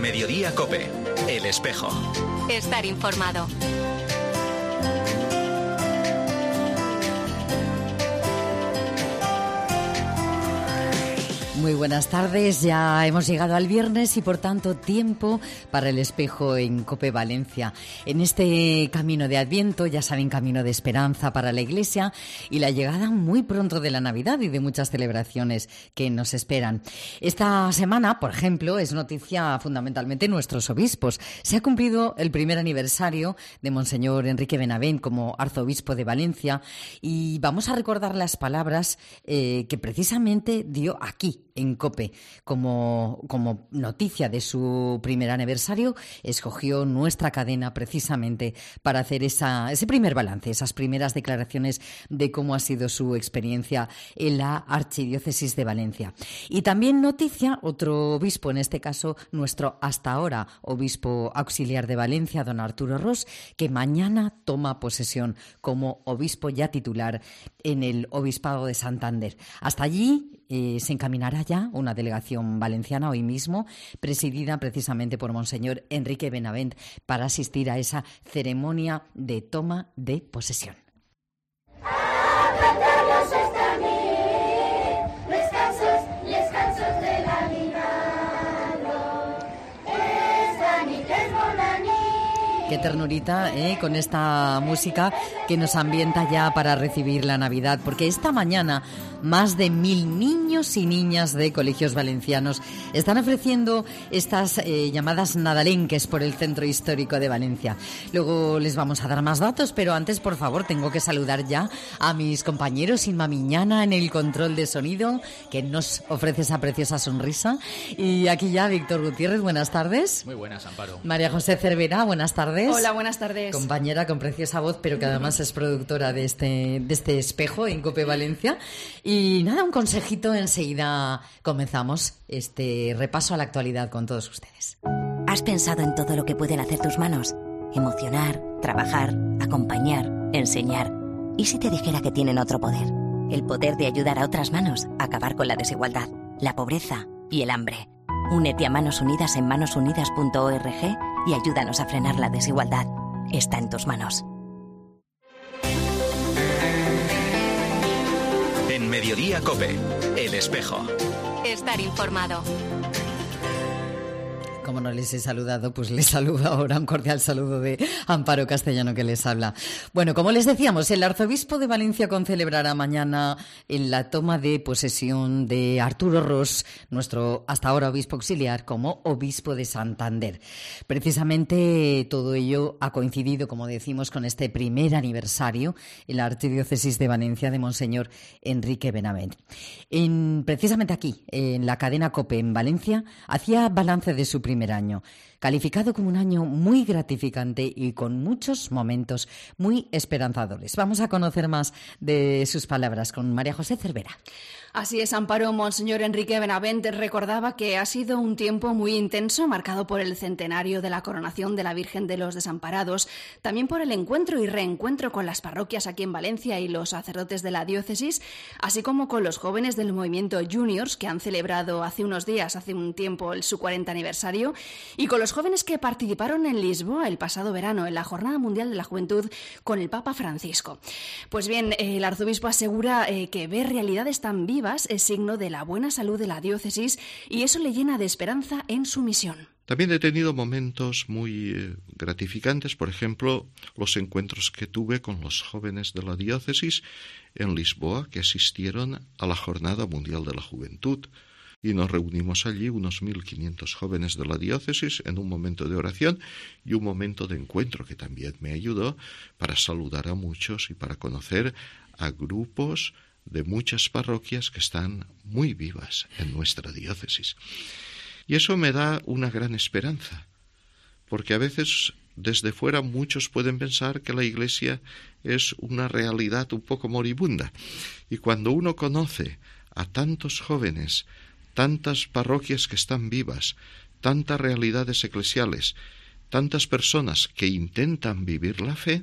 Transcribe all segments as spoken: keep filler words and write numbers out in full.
Mediodía COPE, El Espejo. Estar informado. Muy buenas tardes, ya hemos llegado al viernes y por tanto tiempo para El Espejo en COPE Valencia. En este camino de Adviento, ya saben, camino de esperanza para la Iglesia y la llegada muy pronto de la Navidad y de muchas celebraciones que nos esperan. Esta semana, por ejemplo, es noticia fundamentalmente nuestros obispos. Se ha cumplido el primer aniversario de Monseñor Enrique Benavent como arzobispo de Valencia y vamos a recordar las palabras eh, que precisamente dio aquí en COPE. Como, como noticia de su primer aniversario, escogió nuestra cadena precisamente para hacer esa, ese primer balance, esas primeras declaraciones de cómo ha sido su experiencia en la Archidiócesis de Valencia. Y también noticia, otro obispo, en este caso nuestro hasta ahora obispo auxiliar de Valencia, don Arturo Ros, que mañana toma posesión como obispo ya titular en el Obispado de Santander. Hasta allí eh, se encaminará ya una delegación valenciana hoy mismo, presidida precisamente por Monseñor Enrique Benavent, para asistir a esa ceremonia de toma de posesión. Qué ternurita, ¿eh? Con esta música que nos ambienta ya para recibir la Navidad, porque esta mañana más de mil niños y niñas de colegios valencianos están ofreciendo estas eh, llamadas nadalenques por el centro histórico de Valencia. Luego les vamos a dar más datos, pero antes, por favor, tengo que saludar ya a mis compañeros Inma Miñana en el control de sonido, que nos ofrece esa preciosa sonrisa. Y aquí ya Víctor Gutiérrez, buenas tardes. Muy buenas, Amparo. María José Cervera, buenas tardes. Hola, buenas tardes. Compañera con preciosa voz, pero que además es productora de este, de este espejo en COPE Valencia. Y nada, un consejito, enseguida comenzamos este repaso a la actualidad con todos ustedes. ¿Has pensado en todo lo que pueden hacer tus manos? Emocionar, trabajar, acompañar, enseñar. ¿Y si te dijera que tienen otro poder? El poder de ayudar a otras manos a acabar con la desigualdad, la pobreza y el hambre. Únete a Manos Unidas en manos unidas punto org y ayúdanos a frenar la desigualdad. Está en tus manos. En Mediodía COPE, El Espejo. Estar informado. Como no les he saludado, pues les saludo ahora, un cordial saludo de Amparo Castellano que les habla. Bueno, como les decíamos, el arzobispo de Valencia concelebrará mañana en la toma de posesión de Arturo Ros, nuestro hasta ahora obispo auxiliar, como obispo de Santander. Precisamente todo ello ha coincidido, como decimos, con este primer aniversario en la Archidiócesis de Valencia de Monseñor Enrique Benavent. En, precisamente aquí, en la cadena COPE en Valencia, hacía balance de su primer año, calificado como un año muy gratificante y con muchos momentos muy esperanzadores. Vamos a conocer más de sus palabras con María José Cervera. Así es, Amparo. Monseñor Enrique Benavent recordaba que ha sido un tiempo muy intenso, marcado por el centenario de la coronación de la Virgen de los Desamparados, también por el encuentro y reencuentro con las parroquias aquí en Valencia y los sacerdotes de la diócesis, así como con los jóvenes del movimiento Juniors, que han celebrado hace unos días, hace un tiempo, el, su cuarenta aniversario, y con los jóvenes que participaron en Lisboa el pasado verano, en la Jornada Mundial de la Juventud, con el Papa Francisco. Pues bien, el arzobispo asegura eh, que ver realidades tan vivas es signo de la buena salud de la diócesis y eso le llena de esperanza en su misión. También he tenido momentos muy eh, gratificantes, por ejemplo, los encuentros que tuve con los jóvenes de la diócesis en Lisboa que asistieron a la Jornada Mundial de la Juventud. Y nos reunimos allí unos mil quinientos jóvenes de la diócesis en un momento de oración y un momento de encuentro que también me ayudó para saludar a muchos y para conocer a grupos de muchas parroquias que están muy vivas en nuestra diócesis. Y eso me da una gran esperanza, porque a veces desde fuera muchos pueden pensar que la Iglesia es una realidad un poco moribunda. Y cuando uno conoce a tantos jóvenes, tantas parroquias que están vivas, tantas realidades eclesiales, tantas personas que intentan vivir la fe,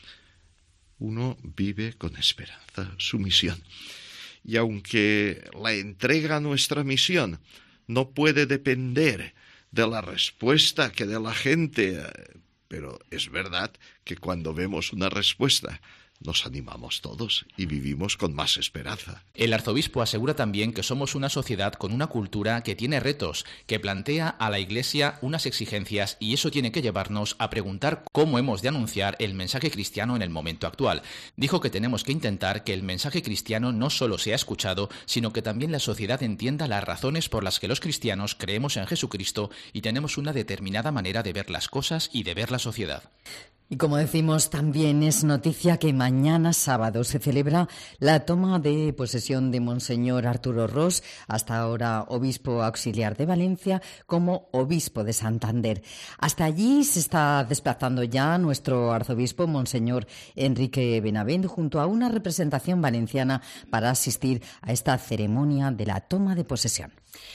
uno vive con esperanza su misión. Y aunque la entrega a nuestra misión no puede depender de la respuesta que dé la gente. Pero es verdad que cuando vemos una respuesta nos animamos todos y vivimos con más esperanza. El arzobispo asegura también que somos una sociedad con una cultura que tiene retos, que plantea a la Iglesia unas exigencias, y eso tiene que llevarnos a preguntar cómo hemos de anunciar el mensaje cristiano en el momento actual. Dijo que tenemos que intentar que el mensaje cristiano no solo sea escuchado, sino que también la sociedad entienda las razones por las que los cristianos creemos en Jesucristo y tenemos una determinada manera de ver las cosas y de ver la sociedad. Y como decimos, también es noticia que mañana sábado se celebra la toma de posesión de Monseñor Arturo Ros, hasta ahora obispo auxiliar de Valencia, como obispo de Santander. Hasta allí se está desplazando ya nuestro arzobispo, Monseñor Enrique Benavent, junto a una representación valenciana para asistir a esta ceremonia de la toma de posesión.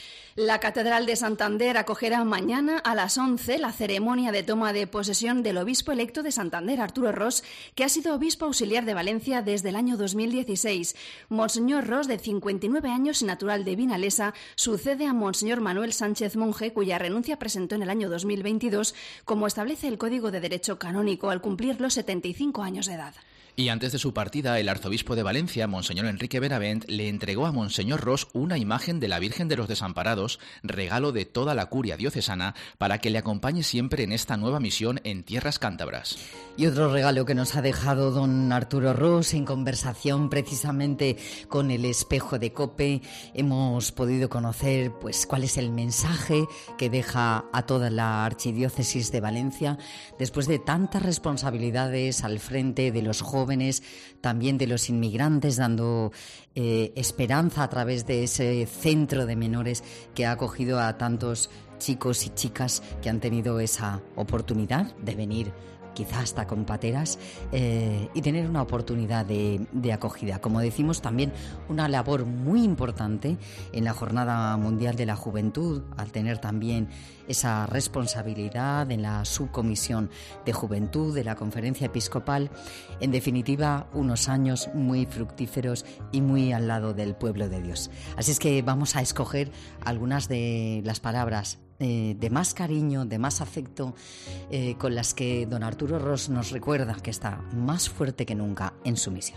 La Catedral de Santander acogerá mañana a las once la ceremonia de toma de posesión del obispo electo de Santander, Arturo Ros, que ha sido obispo auxiliar de Valencia desde el año dos mil dieciséis. Monseñor Ros, de cincuenta y nueve años y natural de Vinalesa, sucede a Monseñor Manuel Sánchez Monje, cuya renuncia presentó en el año dos mil veintidós, como establece el Código de Derecho Canónico, al cumplir los setenta y cinco años de edad. Y antes de su partida, el arzobispo de Valencia, Monseñor Enrique Benavent, le entregó a Monseñor Ros una imagen de la Virgen de los Desamparados, regalo de toda la curia diocesana, para que le acompañe siempre en esta nueva misión en tierras cántabras. Y otro regalo que nos ha dejado don Arturo Ros, en conversación precisamente con el espejo de COPE, hemos podido conocer pues cuál es el mensaje que deja a toda la archidiócesis de Valencia después de tantas responsabilidades al frente de los jóvenes, jóvenes, también de los inmigrantes, dando eh, esperanza a través de ese centro de menores que ha acogido a tantos chicos y chicas que han tenido esa oportunidad de venir quizá hasta con pateras, eh, y tener una oportunidad de, de acogida. Como decimos, también una labor muy importante en la Jornada Mundial de la Juventud, al tener también esa responsabilidad en la Subcomisión de Juventud de la Conferencia Episcopal. En definitiva, unos años muy fructíferos y muy al lado del pueblo de Dios. Así es que vamos a escoger algunas de las palabras Eh, de más cariño, de más afecto, eh, con las que don Arturo Ros nos recuerda que está más fuerte que nunca en su misión.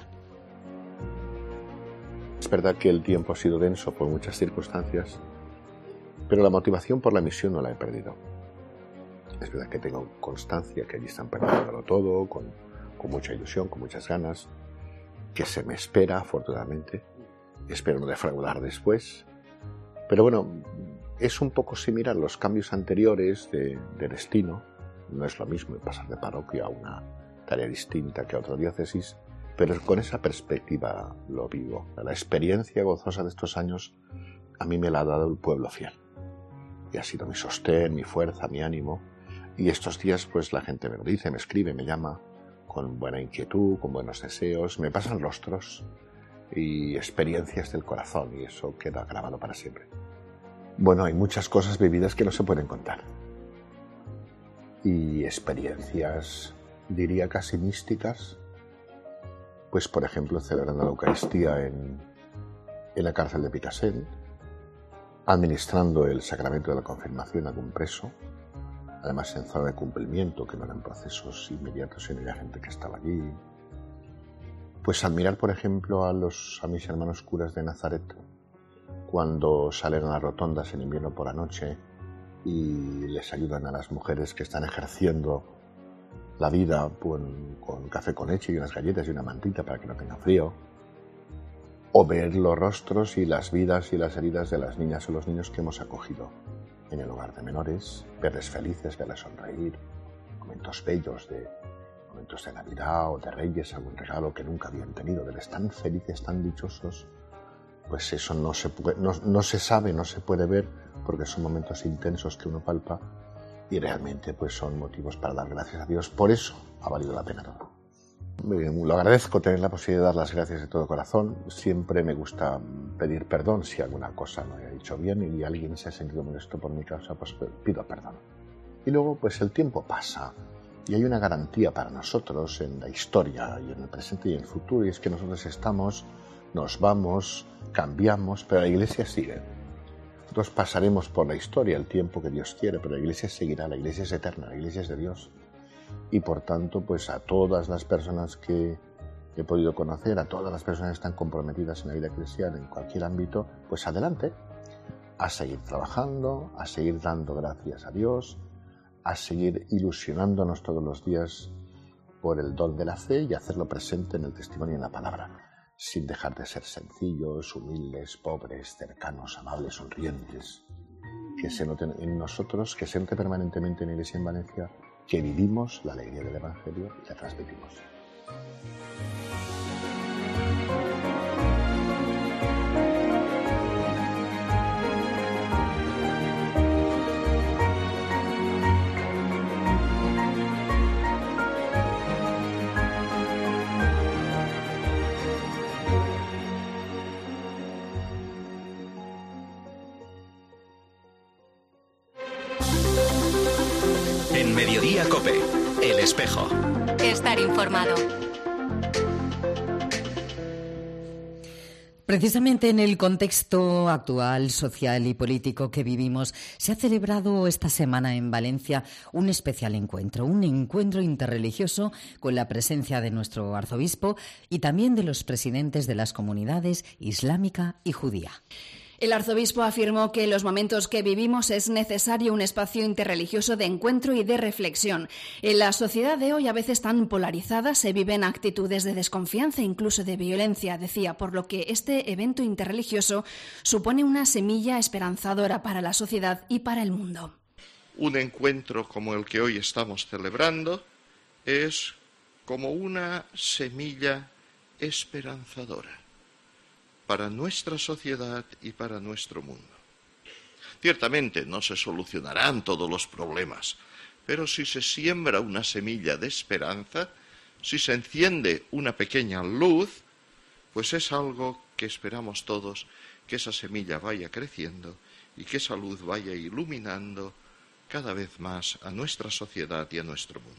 Es verdad que el tiempo ha sido denso por muchas circunstancias, pero la motivación por la misión no la he perdido. Es verdad que tengo constancia que allí están perdiendo todo, con, con mucha ilusión, con muchas ganas, que se me espera, afortunadamente. Espero no defraudar después. Pero bueno, es un poco similar a los cambios anteriores de, de destino. No es lo mismo pasar de parroquia a una tarea distinta que a otra diócesis, pero con esa perspectiva lo vivo. La experiencia gozosa de estos años a mí me la ha dado el pueblo fiel. Y ha sido mi sostén, mi fuerza, mi ánimo. Y estos días pues la gente me lo dice, me escribe, me llama, con buena inquietud, con buenos deseos. Me pasan rostros y experiencias del corazón, y eso queda grabado para siempre. Bueno, hay muchas cosas vividas que no se pueden contar. Y experiencias, diría casi místicas, pues por ejemplo celebrando la Eucaristía en, en la cárcel de Picassent, administrando el sacramento de la confirmación a algún preso, además en zona de cumplimiento, que no eran procesos inmediatos, sino había gente que estaba allí. Pues admirar, por ejemplo, a, los, a mis hermanos curas de Nazaret, cuando salen a las rotondas en invierno por la noche y les ayudan a las mujeres que están ejerciendo la vida con, con café con leche y unas galletas y una mantita para que no tengan frío. O ver los rostros y las vidas y las heridas de las niñas o los niños que hemos acogido en el hogar de menores, verles felices, verles sonreír, momentos bellos de momentos de Navidad o de Reyes, algún regalo que nunca habían tenido, verles tan felices, tan dichosos. Pues eso no se, puede, no, no se sabe, no se puede ver, porque son momentos intensos que uno palpa y realmente pues son motivos para dar gracias a Dios. Por eso ha valido la pena todo. Lo agradezco, tener la posibilidad de dar las gracias de todo corazón. Siempre me gusta pedir perdón si alguna cosa no he dicho bien y alguien se ha sentido molesto por mi causa, pues pido perdón. Y luego pues el tiempo pasa y hay una garantía para nosotros en la historia y en el presente y en el futuro, y es que nosotros estamos, nos vamos, cambiamos, pero la Iglesia sigue. Nosotros pasaremos por la historia el tiempo que Dios quiere, pero la Iglesia seguirá, la Iglesia es eterna, la Iglesia es de Dios. Y por tanto, pues a todas las personas que he podido conocer, a todas las personas que están comprometidas en la vida cristiana en cualquier ámbito, pues adelante, a seguir trabajando, a seguir dando gracias a Dios, a seguir ilusionándonos todos los días por el don de la fe y hacerlo presente en el testimonio y en la palabra, sin dejar de ser sencillos, humildes, pobres, cercanos, amables, sonrientes. Que se note en nosotros, que se note permanentemente en la Iglesia en Valencia, que vivimos la alegría del Evangelio y la transmitimos. En Mediodía COPE, El Espejo. Estar informado. Precisamente en el contexto actual, social y político que vivimos, se ha celebrado esta semana en Valencia un especial encuentro, un encuentro interreligioso con la presencia de nuestro arzobispo y también de los presidentes de las comunidades islámica y judía. El arzobispo afirmó que en los momentos que vivimos es necesario un espacio interreligioso de encuentro y de reflexión. En la sociedad de hoy, a veces tan polarizada, se viven actitudes de desconfianza e incluso de violencia, decía, por lo que este evento interreligioso supone una semilla esperanzadora para la sociedad y para el mundo. Un encuentro como el que hoy estamos celebrando es como una semilla esperanzadora para nuestra sociedad y para nuestro mundo. Ciertamente no se solucionarán todos los problemas, pero si se siembra una semilla de esperanza, si se enciende una pequeña luz, pues es algo que esperamos todos, que esa semilla vaya creciendo y que esa luz vaya iluminando cada vez más a nuestra sociedad y a nuestro mundo.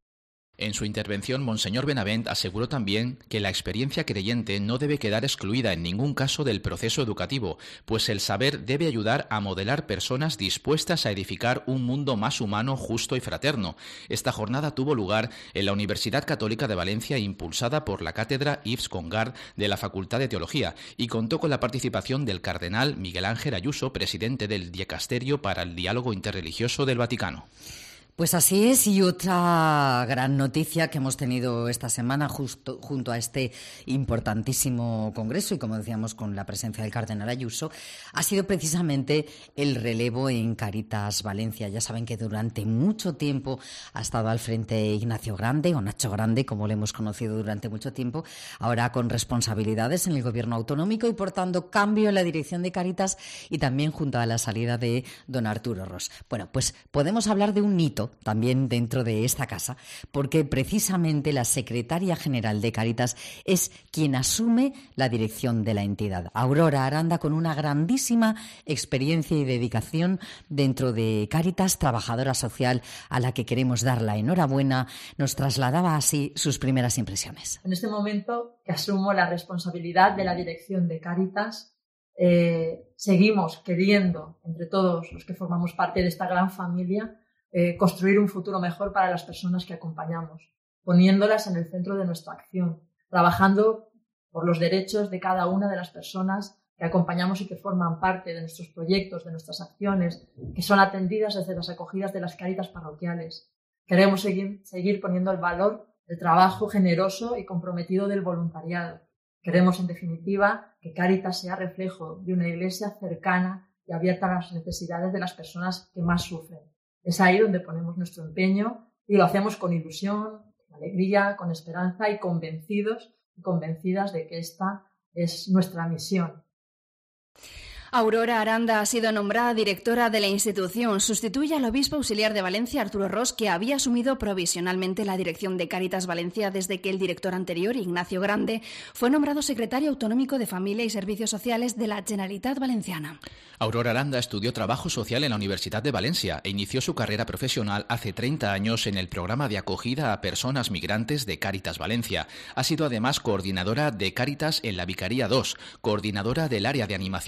En su intervención, Monseñor Benavent aseguró también que la experiencia creyente no debe quedar excluida en ningún caso del proceso educativo, pues el saber debe ayudar a modelar personas dispuestas a edificar un mundo más humano, justo y fraterno. Esta jornada tuvo lugar en la Universidad Católica de Valencia, impulsada por la cátedra Yves Congar de la Facultad de Teología, y contó con la participación del cardenal Miguel Ángel Ayuso, presidente del Dicasterio para el Diálogo Interreligioso del Vaticano. Pues así es, y otra gran noticia que hemos tenido esta semana justo junto a este importantísimo congreso y, como decíamos, con la presencia del cardenal Ayuso, ha sido precisamente el relevo en Cáritas Valencia. Ya saben que durante mucho tiempo ha estado al frente Ignacio Grande, o Nacho Grande, como le hemos conocido durante mucho tiempo, ahora con responsabilidades en el gobierno autonómico y, por tanto, cambio en la dirección de Cáritas y también junto a la salida de don Arturo Ros. Bueno, pues podemos hablar de un hito también dentro de esta casa, porque precisamente la secretaria general de Cáritas es quien asume la dirección de la entidad. Aurora Aranda, con una grandísima experiencia y dedicación dentro de Cáritas, trabajadora social a la que queremos dar la enhorabuena, nos trasladaba así sus primeras impresiones. En este momento que asumo la responsabilidad de la dirección de Cáritas, eh, seguimos queriendo, entre todos los que formamos parte de esta gran familia, Eh, construir un futuro mejor para las personas que acompañamos, poniéndolas en el centro de nuestra acción, trabajando por los derechos de cada una de las personas que acompañamos y que forman parte de nuestros proyectos, de nuestras acciones, que son atendidas desde las acogidas de las Cáritas parroquiales. Queremos seguir, seguir poniendo el valor del trabajo generoso y comprometido del voluntariado. Queremos, en definitiva, que Cáritas sea reflejo de una iglesia cercana y abierta a las necesidades de las personas que más sufren. Es ahí donde ponemos nuestro empeño y lo hacemos con ilusión, con alegría, con esperanza y convencidos y convencidas de que esta es nuestra misión. Aurora Aranda ha sido nombrada directora de la institución. Sustituye al obispo auxiliar de Valencia, Arturo Ros, que había asumido provisionalmente la dirección de Cáritas Valencia desde que el director anterior, Ignacio Grande, fue nombrado secretario autonómico de Familia y Servicios Sociales de la Generalitat Valenciana. Aurora Aranda estudió Trabajo Social en la Universidad de Valencia e inició su carrera profesional hace treinta años en el programa de acogida a personas migrantes de Cáritas Valencia. Ha sido además coordinadora de Cáritas en la Vicaría dos, coordinadora del área de animación comunitaria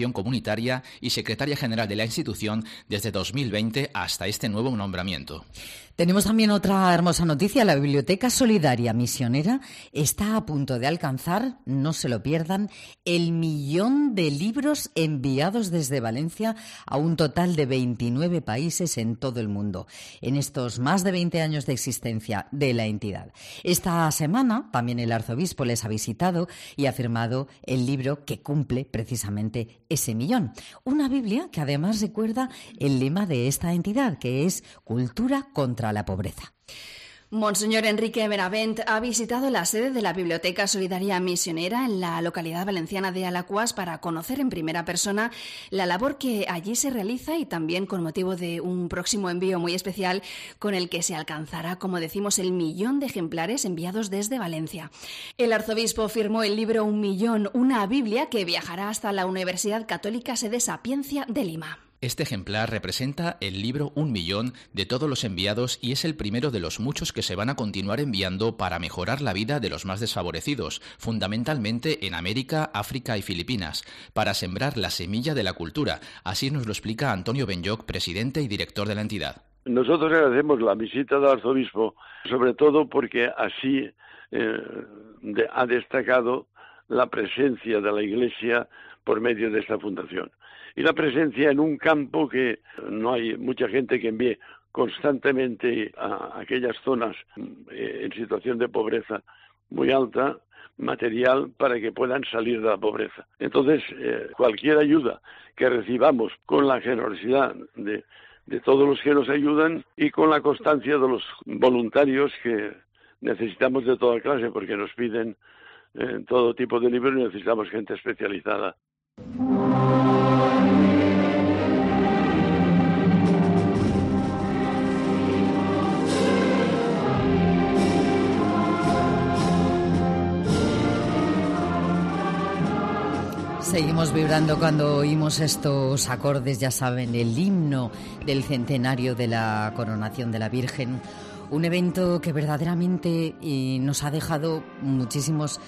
secretaria y secretaria general de la institución desde dos mil veinte hasta este nuevo nombramiento. Tenemos también otra hermosa noticia. La Biblioteca Solidaria Misionera está a punto de alcanzar, no se lo pierdan, el millón de libros enviados desde Valencia a un total de veintinueve países en todo el mundo, en estos más de veinte años de existencia de la entidad. Esta semana también el arzobispo les ha visitado y ha firmado el libro que cumple precisamente ese millón. Una Biblia que además recuerda el lema de esta entidad, que es Cultura contra la pobreza. Monseñor Enrique Benavent ha visitado la sede de la Biblioteca Solidaria Misionera en la localidad valenciana de Alacuas para conocer en primera persona la labor que allí se realiza y también con motivo de un próximo envío muy especial con el que se alcanzará, como decimos, el millón de ejemplares enviados desde Valencia. El arzobispo firmó el libro Un Millón, una Biblia que viajará hasta la Universidad Católica Sede Sapiencia de Lima. Este ejemplar representa el libro Un Millón de todos los enviados y es el primero de los muchos que se van a continuar enviando para mejorar la vida de los más desfavorecidos, fundamentalmente en América, África y Filipinas, para sembrar la semilla de la cultura. Así nos lo explica Antonio Benlloch, presidente y director de la entidad. Nosotros agradecemos la visita del arzobispo, sobre todo porque así eh, de, ha destacado la presencia de la Iglesia por medio de esta fundación. Y la presencia en un campo que no hay mucha gente que envíe constantemente a aquellas zonas en situación de pobreza muy alta, material para que puedan salir de la pobreza. Entonces, eh, cualquier ayuda que recibamos con la generosidad de, de todos los que nos ayudan y con la constancia de los voluntarios que necesitamos de toda clase, porque nos piden eh, todo tipo de libros y necesitamos gente especializada. Seguimos vibrando cuando oímos estos acordes, ya saben, el himno del centenario de la coronación de la Virgen. Un evento que verdaderamente eh, nos ha dejado muchísimos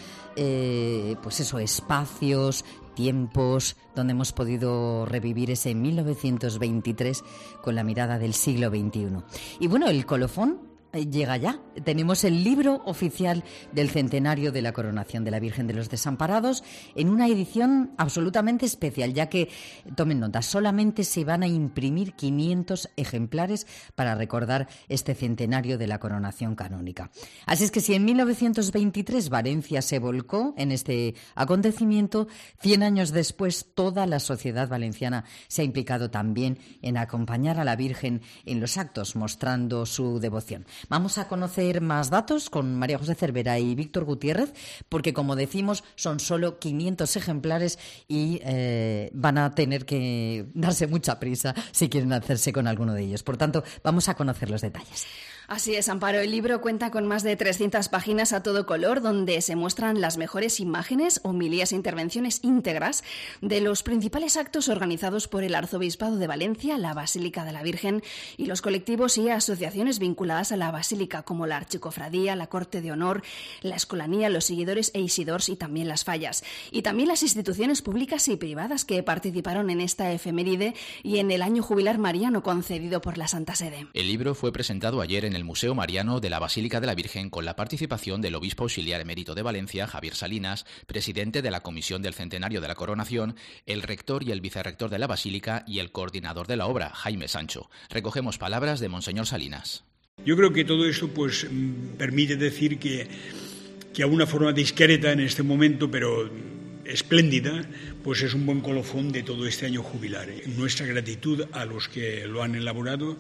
eh, pues eso, espacios, tiempos donde hemos podido revivir ese mil novecientos veintitrés con la mirada del siglo veintiuno. Y bueno, el colofón llega ya. Tenemos el libro oficial del centenario de la coronación de la Virgen de los Desamparados en una edición absolutamente especial, ya que, tomen nota, solamente se van a imprimir quinientos ejemplares para recordar este centenario de la coronación canónica. Así es que si en mil novecientos veintitrés Valencia se volcó en este acontecimiento, cien años después toda la sociedad valenciana se ha implicado también en acompañar a la Virgen en los actos, mostrando su devoción. Vamos a conocer más datos con María José Cervera y Víctor Gutiérrez, porque, como decimos, son solo quinientos ejemplares y eh, van a tener que darse mucha prisa si quieren hacerse con alguno de ellos. Por tanto, vamos a conocer los detalles. Así es, Amparo. El libro cuenta con más de trescientas páginas a todo color, donde se muestran las mejores imágenes, homilías e intervenciones íntegras de los principales actos organizados por el Arzobispado de Valencia, la Basílica de la Virgen y los colectivos y asociaciones vinculadas a la Basílica, como la Archicofradía, la Corte de Honor, la Escolanía, los Seguidores e Isidors y también las Fallas. Y también las instituciones públicas y privadas que participaron en esta efeméride y en el año jubilar mariano concedido por la Santa Sede. El libro fue presentado ayer en el Museo Mariano de la Basílica de la Virgen con la participación del obispo auxiliar emérito de Valencia, Javier Salinas, presidente de la Comisión del Centenario de la Coronación, el rector y el vicerrector de la Basílica y el coordinador de la obra, Jaime Sancho. Recogemos palabras de Monseñor Salinas. Yo creo que todo esto pues permite decir que, que a una forma discreta en este momento, pero espléndida, pues es un buen colofón de todo este año jubilar. Nuestra gratitud a los que lo han elaborado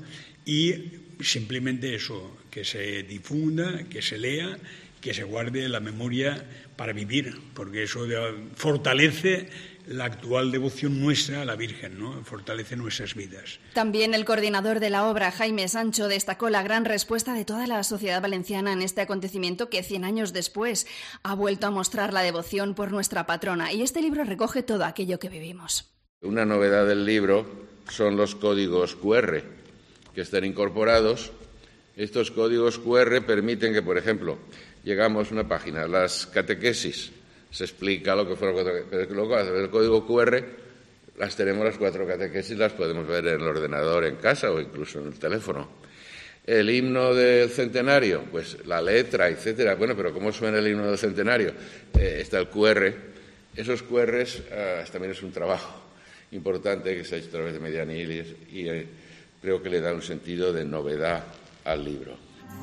y simplemente eso, que se difunda, que se lea, que se guarde la memoria para vivir, porque eso fortalece la actual devoción nuestra a la Virgen, ¿no? Fortalece nuestras vidas. También el coordinador de la obra, Jaime Sancho, destacó la gran respuesta de toda la sociedad valenciana en este acontecimiento que cien años después ha vuelto a mostrar la devoción por nuestra patrona. Y este libro recoge todo aquello que vivimos. Una novedad del libro son los códigos cu erre que están incorporados. Estos códigos cu erre permiten que, por ejemplo, llegamos a una página, las catequesis, se explica lo que fue el código cu erre, las tenemos las cuatro catequesis, las podemos ver en el ordenador en casa o incluso en el teléfono. El himno del centenario, pues la letra, etcétera. Bueno, pero ¿cómo suena el himno del centenario? Eh, está el cu erre. Esos cu erres eh, también es un trabajo importante que se ha hecho a través de Medianil y, y eh, creo que le da un sentido de novedad al libro.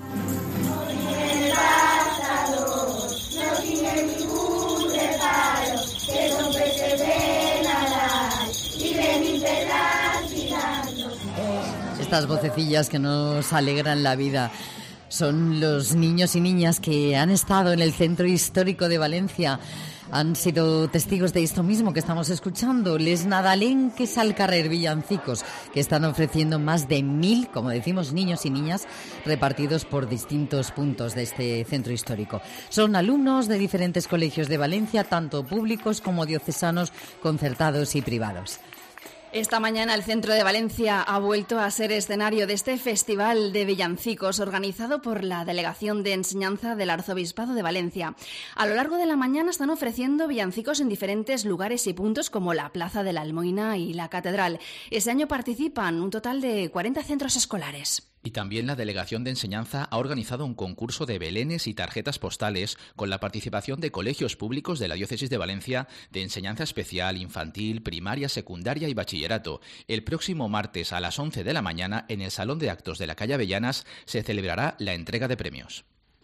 No tiene ningún reparo, que siempre se ve nadar y venir girando. Estas vocecillas que nos alegran la vida son los niños y niñas que han estado en el Centro Histórico de Valencia. Han sido testigos de esto mismo que estamos escuchando, les nadalenques al carrer villancicos, que están ofreciendo más de mil, como decimos, niños y niñas repartidos por distintos puntos de este centro histórico. Son alumnos de diferentes colegios de Valencia, tanto públicos como diocesanos, concertados y privados. Esta mañana el centro de Valencia ha vuelto a ser escenario de este festival de villancicos organizado por la Delegación de Enseñanza del Arzobispado de Valencia. A lo largo de la mañana están ofreciendo villancicos en diferentes lugares y puntos como la Plaza de la Almoina y la Catedral. Este año participan un total de cuarenta centros escolares. Y también la Delegación de Enseñanza ha organizado un concurso de belenes y tarjetas postales con la participación de colegios públicos de la Diócesis de Valencia de enseñanza especial, infantil, primaria, secundaria y bachillerato. El próximo martes a las once de la mañana, en el Salón de Actos de la calle Avellanas, se celebrará la entrega de premios.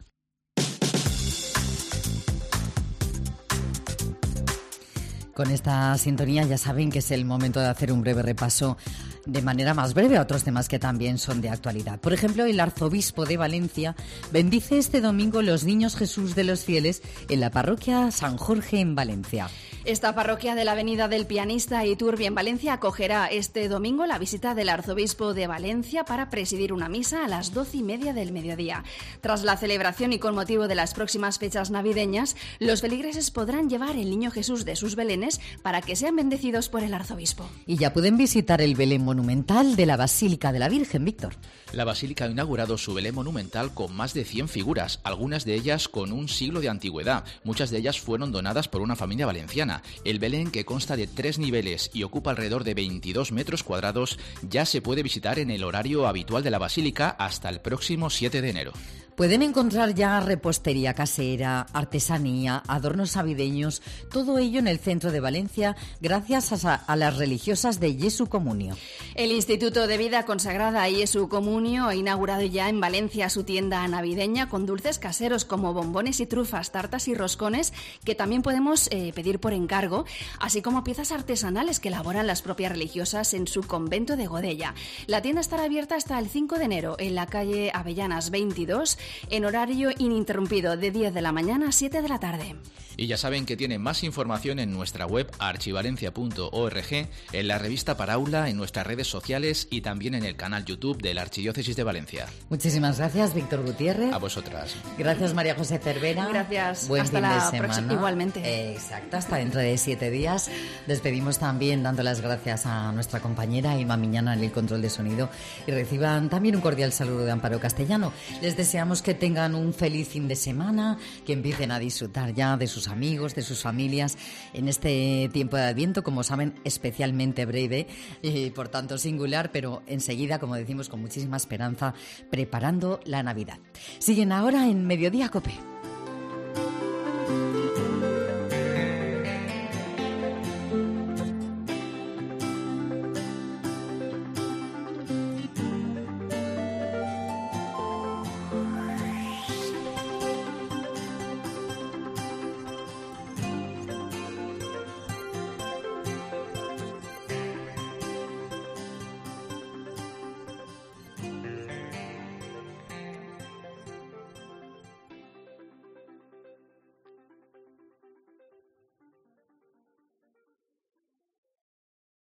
Con esta sintonía ya saben que es el momento de hacer un breve repaso de manera más breve a otros temas que también son de actualidad. Por ejemplo, el arzobispo de Valencia bendice este domingo los niños Jesús de los fieles en la parroquia San Jorge en Valencia. Esta parroquia de la Avenida del Pianista Iturbi en Valencia acogerá este domingo la visita del arzobispo de Valencia para presidir una misa a las doce y media del mediodía. Tras la celebración y con motivo de las próximas fechas navideñas, los feligreses podrán llevar el niño Jesús de sus belenes para que sean bendecidos por el arzobispo. Y ya pueden visitar el Belén monumental de la Basílica de la Virgen, Víctor. La Basílica ha inaugurado su Belén monumental con más de cien figuras, algunas de ellas con un siglo de antigüedad. Muchas de ellas fueron donadas por una familia valenciana. El Belén, que consta de tres niveles y ocupa alrededor de veintidós metros cuadrados, ya se puede visitar en el horario habitual de la Basílica hasta el próximo siete de enero. Pueden encontrar ya repostería casera, artesanía, adornos navideños, todo ello en el centro de Valencia gracias a, a las religiosas de Jesu Comunio. El Instituto de Vida Consagrada a Jesu Comunio ha inaugurado ya en Valencia su tienda navideña con dulces caseros como bombones y trufas, tartas y roscones que también podemos eh, pedir por encargo, así como piezas artesanales que elaboran las propias religiosas en su convento de Godella. La tienda estará abierta hasta el cinco de enero en la calle Avellanas veintidós, en horario ininterrumpido de diez de la mañana a siete de la tarde. Y ya saben que tienen más información en nuestra web archivalencia punto org, en la revista Paraula, en nuestras redes sociales y también en el canal YouTube de la Archidiócesis de Valencia. Muchísimas gracias, Víctor Gutiérrez. A vosotras. Gracias, María José Cervera. Gracias. Buen hasta fin la de semana. Próxima. Igualmente. Eh, exacto, hasta dentro de siete días. Despedimos también dando las gracias a nuestra compañera Irma Miñana en el control de sonido y reciban también un cordial saludo de Amparo Castellano. Les deseamos que tengan un feliz fin de semana, que empiecen a disfrutar ya de sus amigos, de sus familias en este tiempo de Adviento, como saben, especialmente breve y por tanto singular, pero enseguida, como decimos, con muchísima esperanza, preparando la Navidad. Siguen ahora en Mediodía COPE.